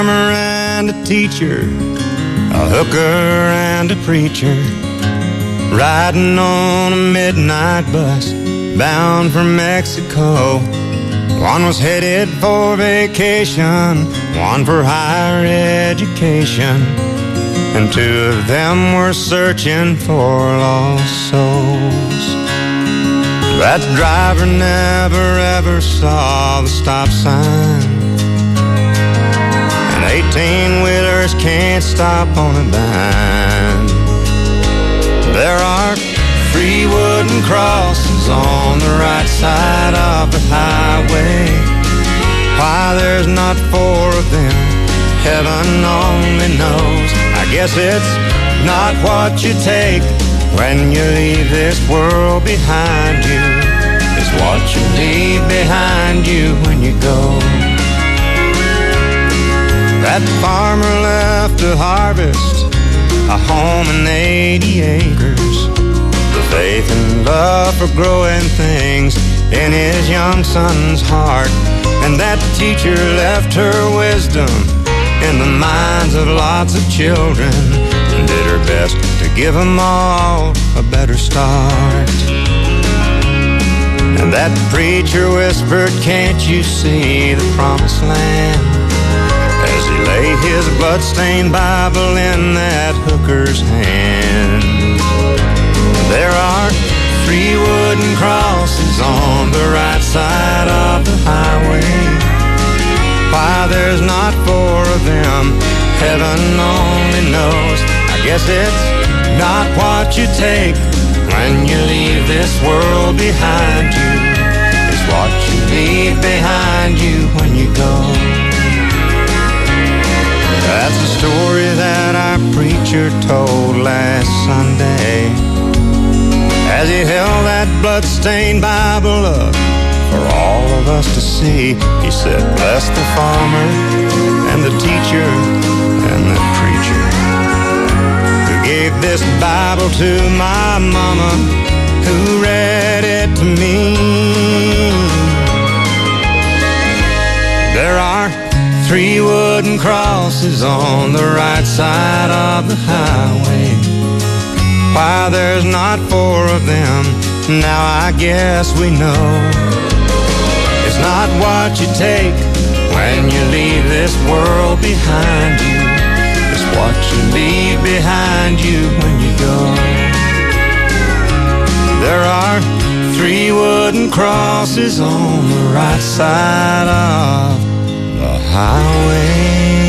and a teacher, a hooker and a preacher, riding on a midnight bus bound for Mexico. One was headed for vacation, one for higher education, and two of them were searching for lost souls. That driver never ever saw the stop sign, 18-wheelers can't stop on a dime. There are 3 wooden crosses on the right side of the highway. Why there's not 4 of them, heaven only knows. I guess it's not what you take when you leave this world behind you. It's what you leave behind you when you go. That farmer left to harvest a home and 80 acres, the faith and love for growing things in his young son's heart. And that teacher left her wisdom in the minds of lots of children and did her best to give them all a better start. And that preacher whispered, "Can't you see the promised land?" as he lay his blood-stained Bible in that hooker's hand. There are 3 wooden crosses on the right side of the highway. Why there's not 4 of them, heaven only knows. I guess it's not what you take when you leave this world behind you. It's what you leave behind you when you go. That's a story that our preacher told last Sunday as he held that blood-stained Bible up for all of us to see. He said, "Bless the farmer and the teacher and the preacher who gave this Bible to my mama, who read it to me." There are 3 wooden crosses on the right side of the highway. Why there's not 4 of them, now I guess we know. It's not what you take when you leave this world behind you. It's what you leave behind you when you go. There are 3 wooden crosses on the right side of the highway.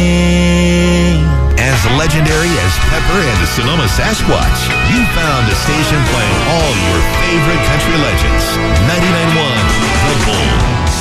As legendary as Pepper and the Sonoma Sasquatch, you found a station playing all your favorite country legends. 99.1 The Bull.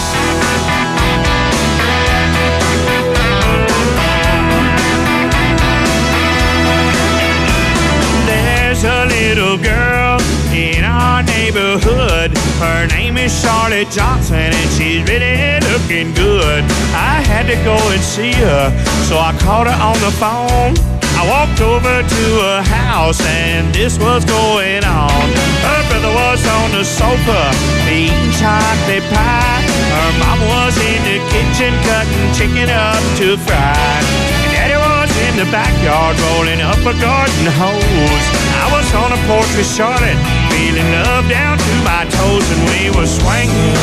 There's a little girl in our neighborhood. Her name is Charlotte Johnson, and she's really looking good. I had to go and see her, so I called her on the phone. I walked over to her house, and this was going on. Her brother was on the sofa eating chocolate pie. Her mom was in the kitchen cutting chicken up to fry. And Daddy was in the backyard rolling up a garden hose. I was on the porch with Charlotte, feeling love down to my toes, and we were swinging.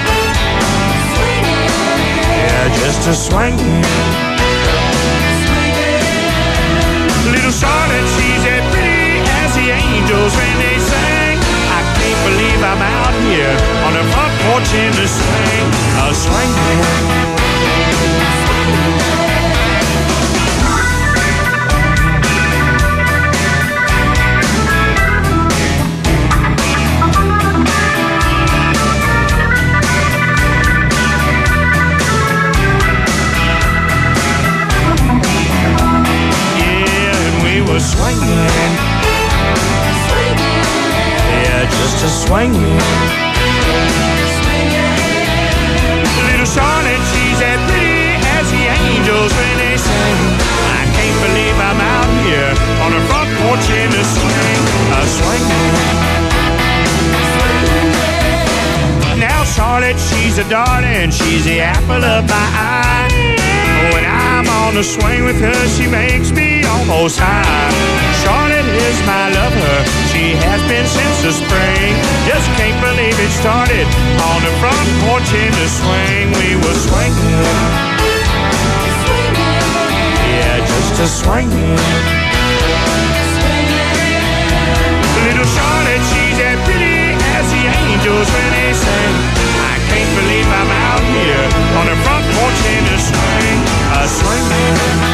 Yeah, just a swinging. Little Charlotte, she's as pretty as the angels when they sing. I can't believe I'm out here on the front porch in the swing, a swinging. Swinging, yeah, just a swinging. Little Charlotte, she's as pretty as the angels when they sing. I can't believe I'm out here on the front porch in the swing, a swinging. Now Charlotte, she's a darling, she's the apple of my eye. When I'm on on the swing with her, she makes me almost high. Charlotte is my lover, she has been since the spring. Just can't believe it started on the front porch in the swing. We were swinging, yeah, just a swinging. Little Charlotte, she's as pretty as the angels when they sing. I can't believe I'm out here on the front porch in the swing, a swinging.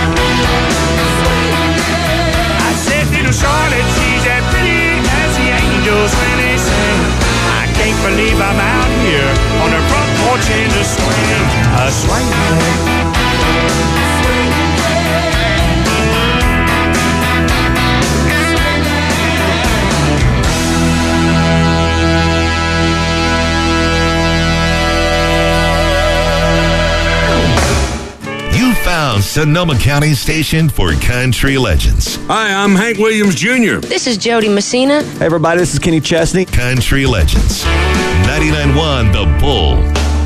I said, little Charlotte, she's as pretty as the angels when they sing. I can't believe I'm out here on the front porch in the swing, a swinging. Found Sonoma County's station for country legends. Hi, I'm Hank Williams Jr. This is Jody Messina. Hey, everybody, this is Kenny Chesney. Country legends. 99.1 The Bull.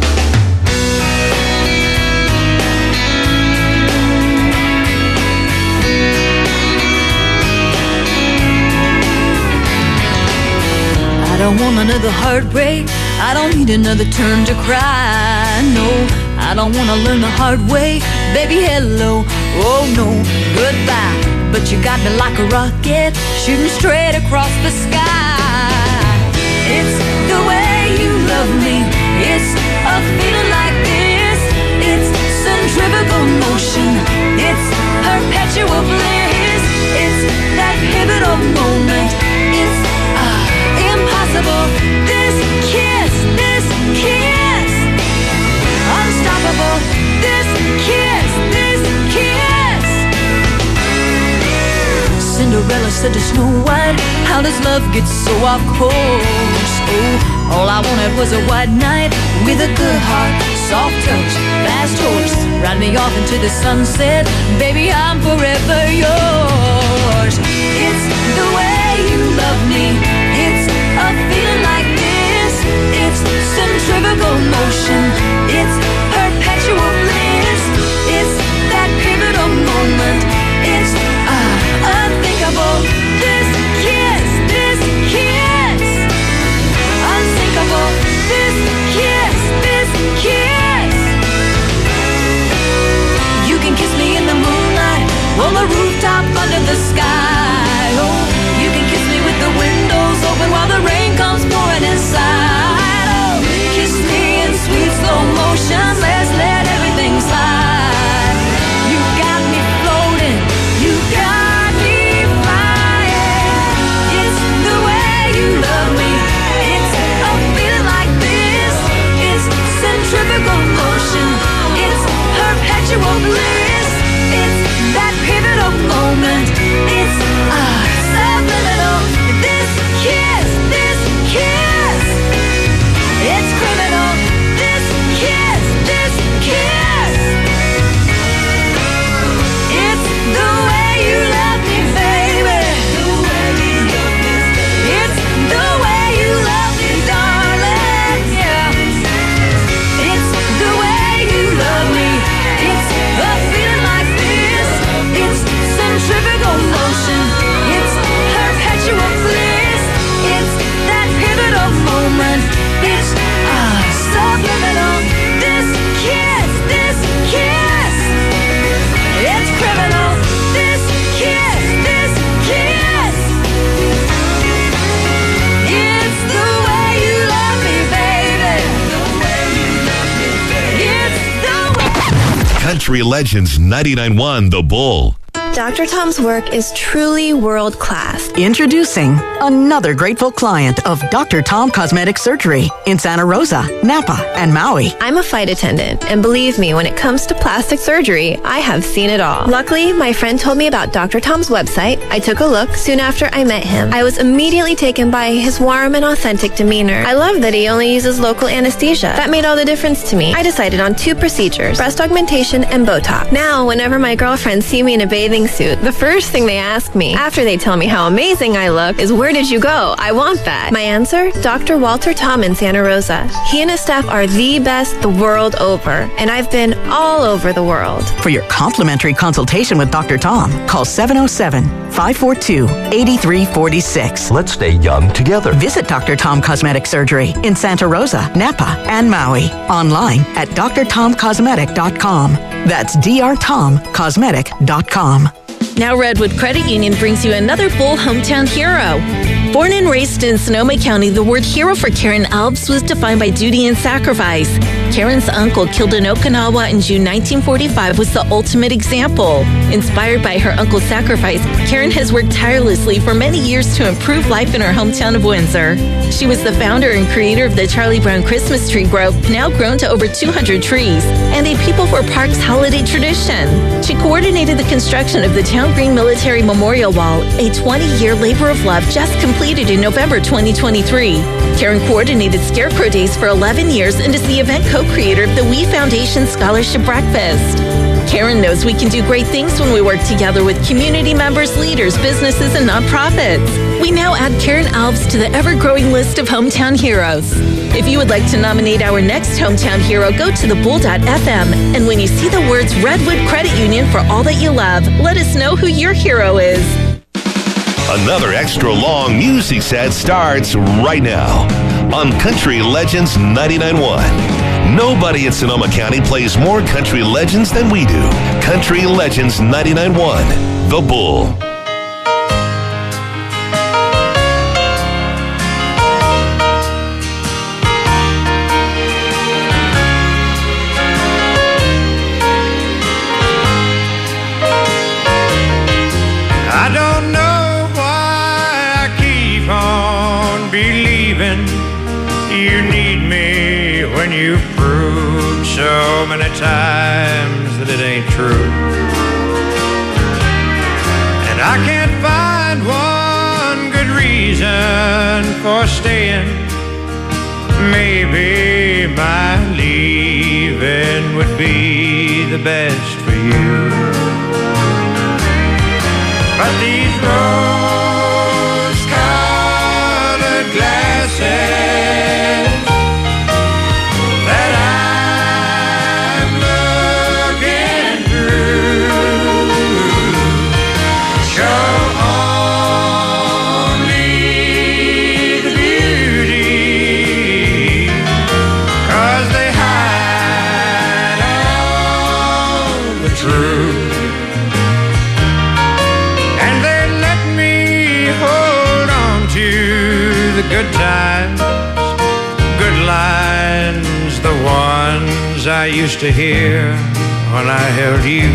I don't want another heartbreak. I don't need another turn to cry. No. I don't wanna learn the hard way. Baby, hello, oh no, goodbye. But you got me like a rocket, shooting straight across the sky. It's the way you love me. It's a feeling like this. It's centrifugal motion. It's perpetual bliss. It's that pivotal moment. It's impossible. This kiss. Unstoppable, this kiss. Cinderella said to Snow White, how does love get so off course? Oh, all I wanted was a white knight with a good heart, soft touch, fast horse. Ride me off into the sunset, baby, I'm forever yours. It's the way you love me. It's a feeling like this. It's centrifugal motion. It's perpetual bliss. It's that pivotal moment. It's unthinkable. This kiss. Unsinkable. This kiss. You can kiss me in the moonlight, on the rooftop under the sky. Oh, you can kiss me with the windows open while the rain comes pouring inside. Oh, kiss me in sweet slow motion. Let's let everything slide. You got me floating. You got me flying. It's the way you love me. It's a feeling like this. It's centrifugal motion. It's perpetual bliss. It's that pivotal moment. It's subliminal. This kiss. It's criminal. This kiss. It's the way you love me, baby. It's the way you love me, darling. Yeah. It's the way you love me. It's a feeling like this. It's centrifugal motion. It's perpetual bliss. It's that pivotal moment. It's subliminal. This kiss. It's criminal. This kiss. It's the way you love me, baby. It's the way. Country Legends 99.1 The Bull. Dr. Tom's work is truly world-class. Introducing another grateful client of Dr. Tom Cosmetic Surgery in Santa Rosa, Napa, and Maui. I'm a flight attendant, and believe me, when it comes to plastic surgery, I have seen it all. Luckily, my friend told me about Dr. Tom's website. I took a look soon after I met him. I was immediately taken by his warm and authentic demeanor. I love that he only uses local anesthesia. That made all the difference to me. I decided on 2 procedures, breast augmentation and Botox. Now, whenever my girlfriends see me in a bathing wedding suit, the first thing they ask me, after they tell me how amazing I look, is where did you go? I want that. My answer? Dr. Walter Tom in Santa Rosa. He and his staff are the best the world over, and I've been all over the world. For your complimentary consultation with Dr. Tom, call 707-542-8346. Let's stay young together. Visit Dr. Tom Cosmetic Surgery in Santa Rosa, Napa, and Maui. Online at drtomcosmetic.com. That's drtomcosmetic.com. Now Redwood Credit Union brings you another Bull hometown hero. Born and raised in Sonoma County, the word hero for Karen Alves was defined by duty and sacrifice. Karen's uncle, killed in Okinawa in June 1945, was the ultimate example. Inspired by her uncle's sacrifice, Karen has worked tirelessly for many years to improve life in her hometown of Windsor. She was the founder and creator of the Charlie Brown Christmas Tree Grove, now grown to over 200 trees, and a People for Parks holiday tradition. She coordinated the construction of the Town Green Military Memorial Wall, a 20-year labor of love just completed in November 2023. Karen coordinated Scarecrow Days for 11 years and is the event co-creator of the We Foundation Scholarship Breakfast. Karen knows we can do great things when we work together with community members, leaders, businesses, and nonprofits. We now add Karen Alves to the ever-growing list of hometown heroes. If you would like to nominate our next hometown hero, go to thebull.fm, and when you see the words Redwood Credit Union for all that you love, let us know who your hero is. Another extra long music set starts right now on Country Legends 99.1. Nobody in Sonoma County plays more country legends than we do. Country Legends 99.1, The Bull. I don't know why I keep on believing you need me when you've proved so many times that it ain't true. And I can't find one good reason for staying. Maybe my leaving would be the best for you. But these rose-colored glasses that I'm looking through show only the beauty, 'cause they hide all the truth. The good times, good lines, the ones I used to hear when I held you.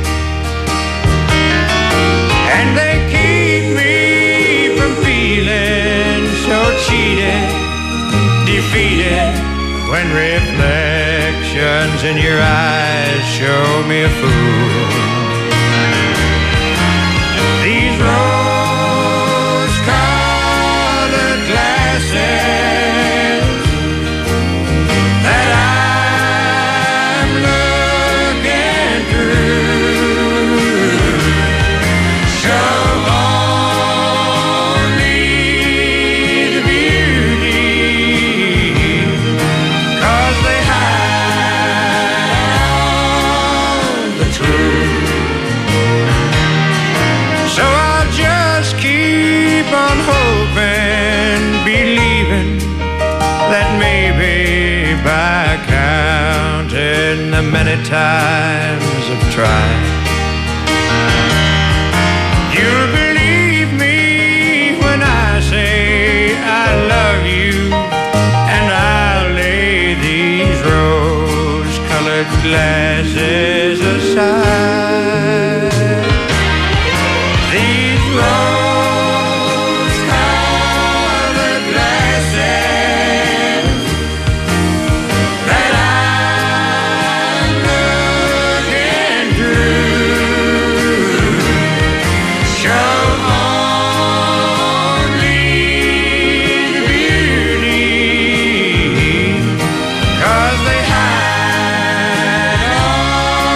And they keep me from feeling so cheated, defeated, when reflections in your eyes show me a fool. These that I'm looking through show only the beauty, 'cause they hide all the truth. So I'll just keep on hoping, believing that maybe by counting the many times I've tried, you'll believe me when I say I love you, and I'll lay these rose-colored glasses aside. These rose-colored glasses that I'm looking through show only the beauty, 'cause they hide all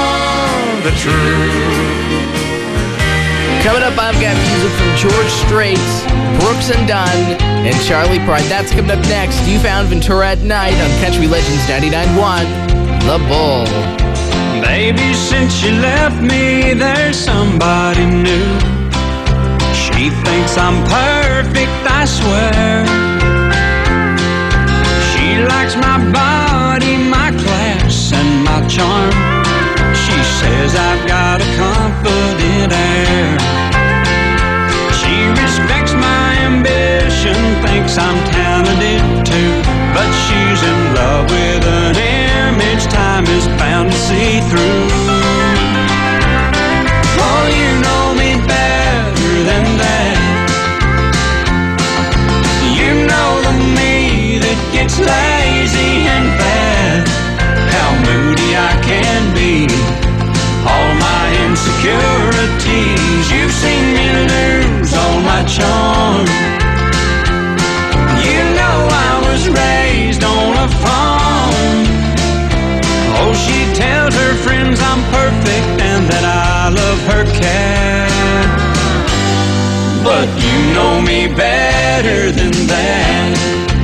Coming up, I've got music from George Strait, Brooks and Dunn, and Charlie Pride. That's coming up next. You found Ventura at Night on Country Legends 99.1, The Bull. Baby, since you left me, there's somebody new. She thinks I'm perfect, I swear. She likes my body, my class, and my charm. She says I've got a confident air. She respects my ambition, thinks I'm talented too. But she's in love with an image time is bound to see through. Oh, you know me better than that. You know the me that gets lazy and bad. How moody I can be, all my insecurities. You've seen me lose all my charm. You know I was raised on a farm. Oh, she tells her friends I'm perfect and that I love her cat. But you know me better than that.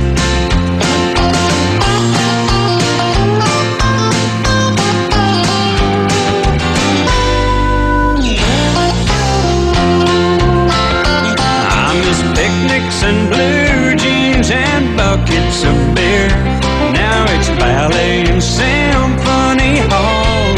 I miss picnics and blue jeans and buckets of beer. Now it's ballet and symphony hall.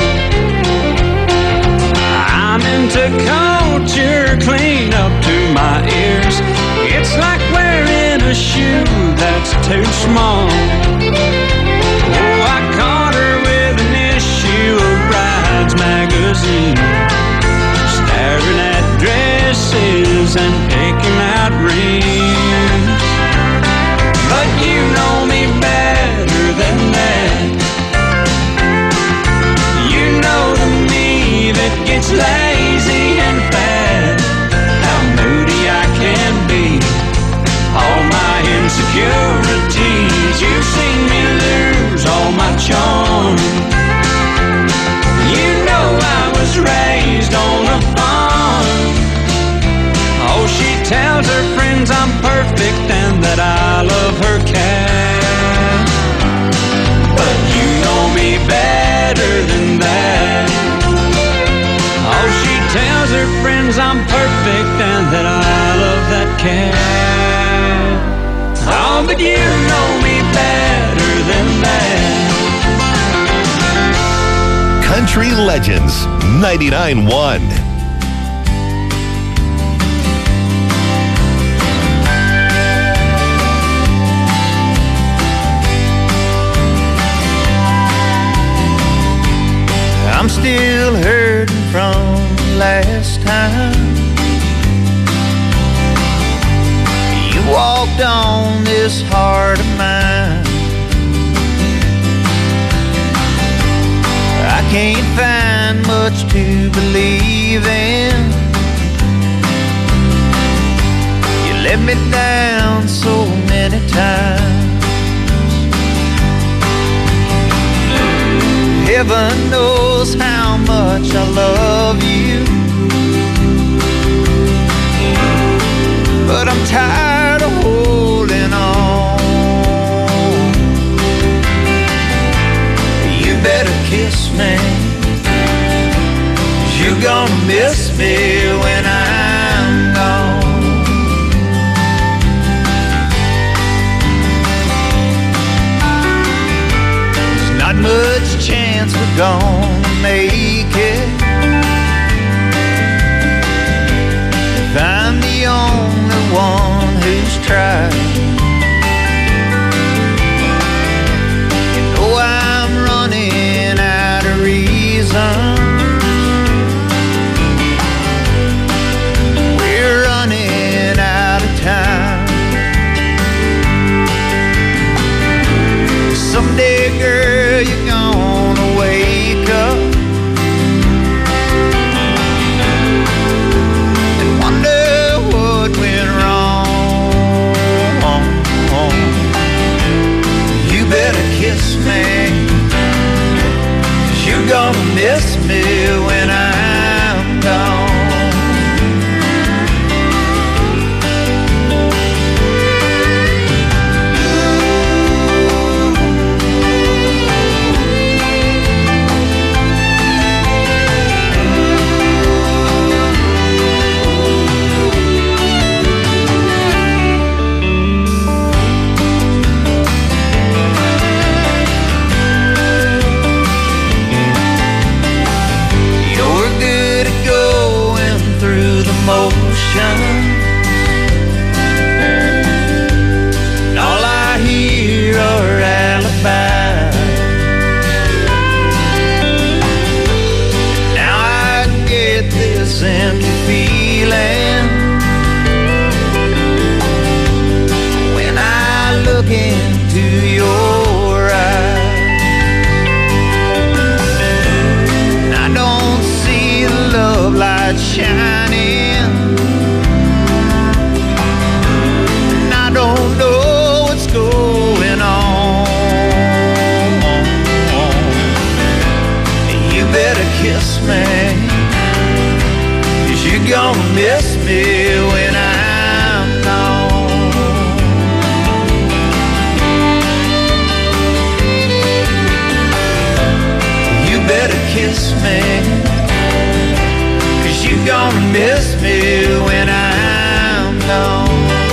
I'm into culture, clean up to my ears. It's like wearing a shoe that's too small. Oh, I caught her with an issue of Brides magazine, staring at dresses and picking out rings. But you know me better than that. You know the me that gets lazy and bad. How moody I can be, all my insecurities. You've seen me lose all my charm. You know I was raised on a farm. Oh, she tells her friends I'm perfect and that I love her cat. But you know me better than that. Oh, she tells her friends I'm perfect and that I love that cat. Oh, but you know me better than that. Country Legends 99.1. I'm still hurting from last time you walked on this heart of mine. I can't find much to believe in. You let me down so many times. Heaven knows how much I love you, but I'm tired of holding on. You better kiss me, 'cause you're gonna miss me when I'm gone. There's not much chance we're gonna make it if I'm the only one who's tried. You know I'm running out of reasons. We're running out of time. Someday, girl, you're gonna wake up emotions. And all I hear are alibis. Now I get this empty feeling when I look into your eyes. And I don't see the love light shining, and I don't know what's going on. You better kiss me, 'cause you're gonna miss me when I'm gone. You better kiss me, 'cause you're gonna miss me when I'm gone.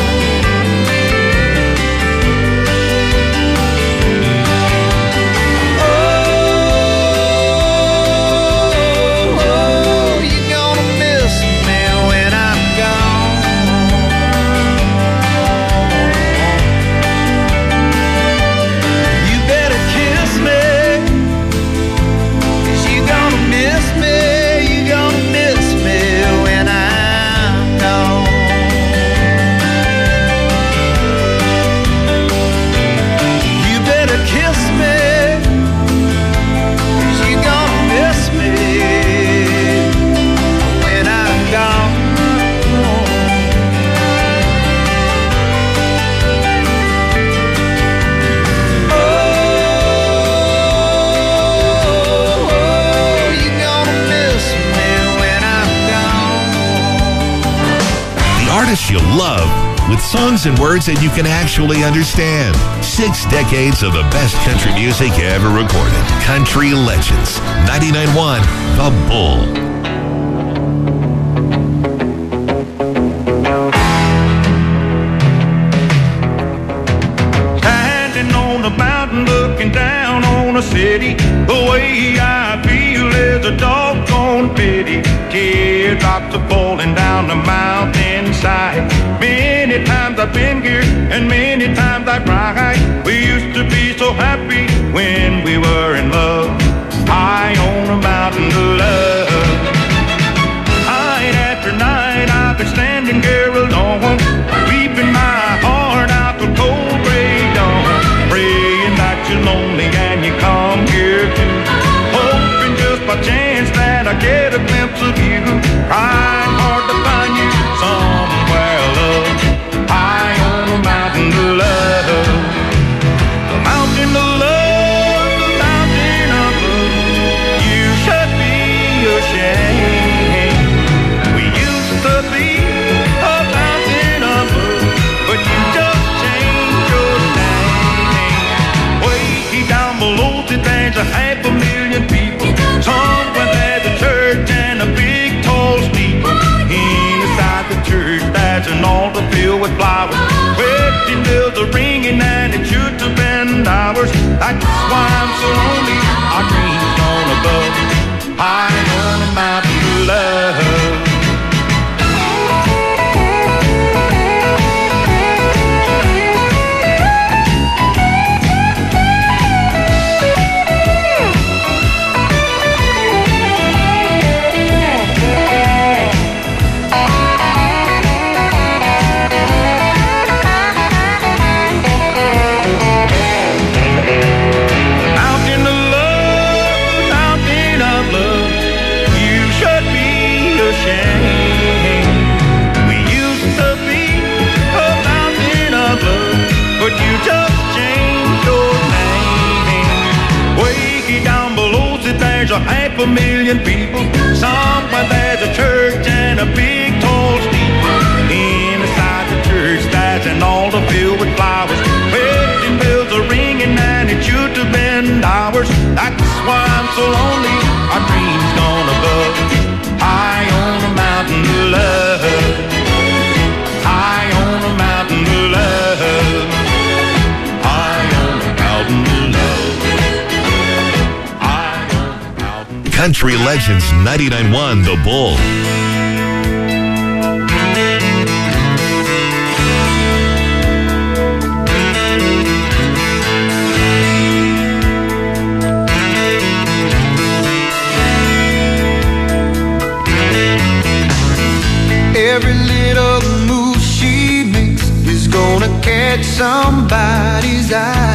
You love, with songs and words that you can actually understand. 6 decades of the best country music ever recorded. Country Legends. 99.1 The Bull. Standing on a mountain looking down on a city, the way I feel is a doggone pity. Teardrops are falling down the mountainside. Many times I've been here and many times I cried. We used to be so happy when we were in love, high on a mountain of love. Night after night I've been standing here alone, weeping my heart out the cold gray dawn, praying that you're lonely and you come here too, hoping just by chance that I get a glimpse of you. Trying hard to find you somewhere, love, high on a mountain of love. The mountain of love, the mountain of love. You should be ashamed. We used to be a mountain of love, but you just changed your name. Way down below there's a 500,000 people. Somewhere there's a church and a big tall steeple. Inside the church there's an altar filled with flowers. Wedding bells are ringing and it should have been ours. That's why I'm so lonely. Our dreams gone above, high on a mountain of love. There's a 500,000 people. Somewhere there's a church and a big tall steeple. Inside the church there's an altar filled with flowers. Wedding bells are ringing and it should have been ours. That's why I'm so lonely. Our dreams gone above, high on a mountain of love, high on a mountain of love, high on a mountain of love. Country Legends 99.1 The Bull. Every little move she makes is gonna catch somebody's eye.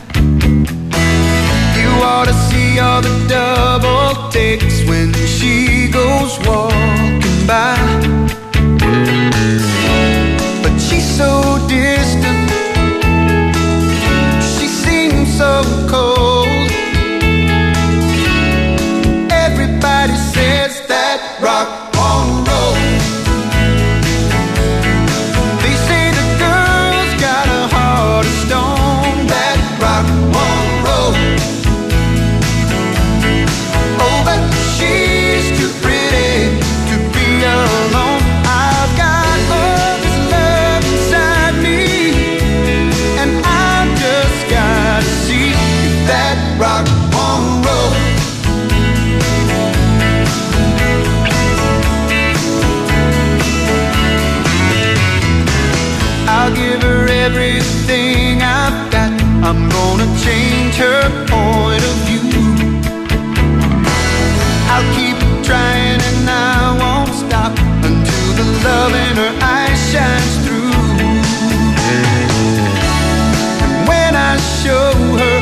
You ought to see all the double takes when she goes walking by. But she's so distant, she seems so cold. Everybody says that rock won't roll. They say the girl's got a heart of stone. That rock won't roll. Oh, but she's too pretty to be alone. I've got all this love inside me, and I've just gotta see if that rock won't roll. I'll give her everything I've got. I'm gonna change her point of view. I'll keep trying and I won't stop until the love in her eyes shines through. And when I show her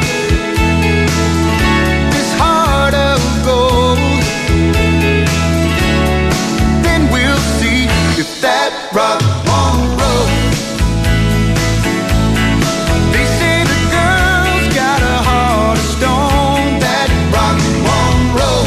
this heart of gold, then we'll see if that rock won't roll. They say the girl's got a heart of stone. That rock won't roll.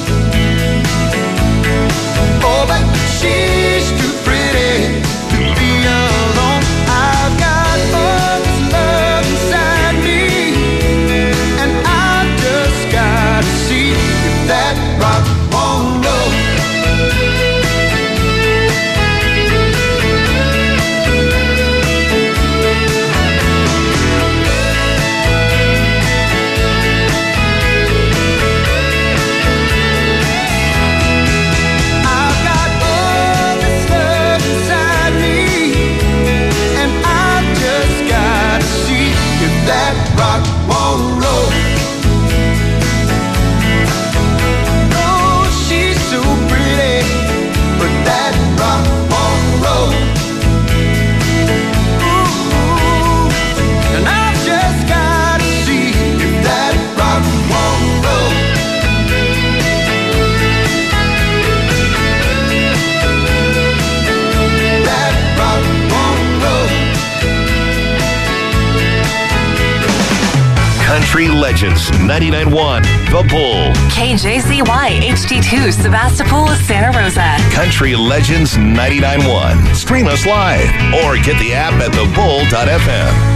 Oh, but she's too pretty to be alone. I've got all this love inside me, and I've just gotta see if that rock won't roll. I've got all this love inside me, and I've just gotta see if that rock won't roll. Oh, she's so pretty, but that rock won't roll. Ooh, and I've just gotta see if that rock won't roll. That rock won't roll. Country Legends 99.1 The Bull. KJZY HD2 Sebastopol, Santa Rosa. Country Legends 99.1. Stream us live or get the app at thebull.fm.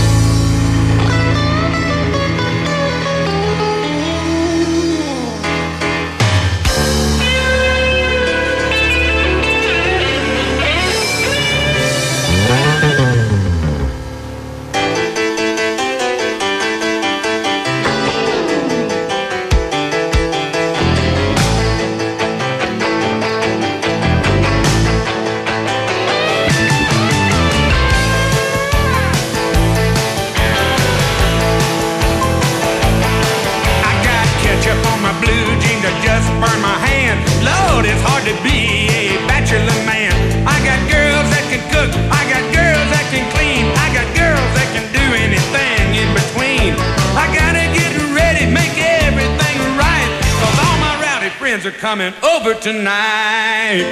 I got ketchup on my blue jeans that just burned my hand. Lord, it's hard to be a bachelor man. I got girls that can cook, I got girls that can clean, I got girls that can do anything in between. I gotta get ready, make everything right, 'cause all my rowdy friends are coming over tonight.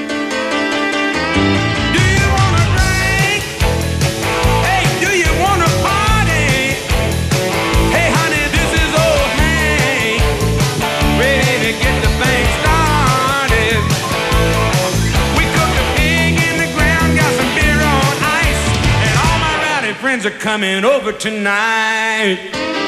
Do you wanna drink? Hey, do you wanna party? Hey, honey, this is old Hank, ready to get the thing started. We cooked a pig in the ground, got some beer on ice, and all my rowdy friends are coming over tonight.